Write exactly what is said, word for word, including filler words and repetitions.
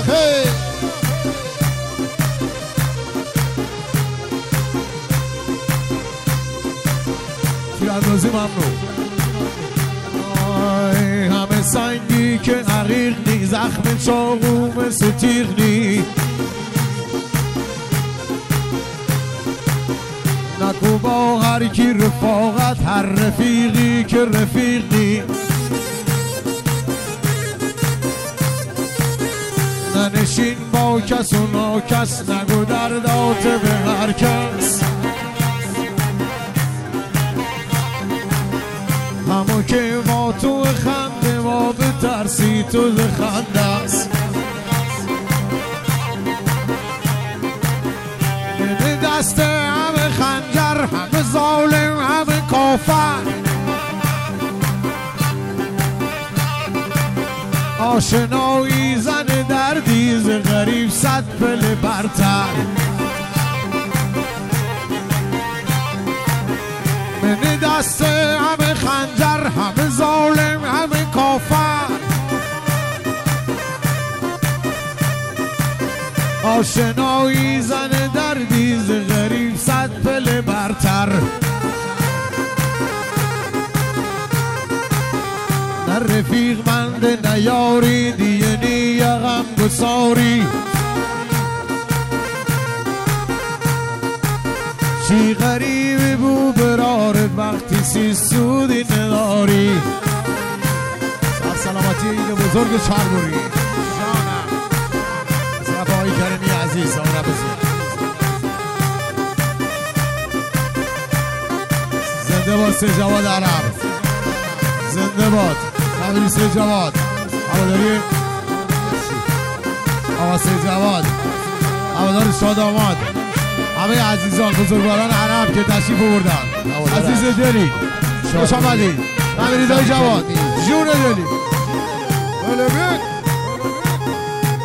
هی تیراندازی ممنون. آی همه سنگی که عقیق نی، زخم چاقو مثل تیغ نی، نکو با هر کی رفاقت، هر رفیقی که رفیق نی، ننشین با کس و ناکس، نگو دردات به هر کس، همو که ما تو خنده ما به ترسی تو خنده است، به دست همه خنجر، همه ظالم، همه کافر، آشنایی زن دردی ز غریب صد پله برتر، به دست همه خنجر، همه ظالم، همه کافر، آشنایی زن دردی ز غریب صد پله برتر، نه رفیق مند نیاری، دیگه نی غم گساری، چی غریبی بو برارت وقتی سی سودی نداری. سر سلامتی عید بزرگ چاربوری جانم صفایی کریمی عزیز آره بزرگ زنده باد سه جواد عرب، زنده باد نبیری سه جواد هواداری آقا سه جواد هواداری شاد آماد، همه عزیزان بزرگواران عرب که تشریف بردن، عزیز دلی خوش آمدید، نبیری دای جواد جون دلی.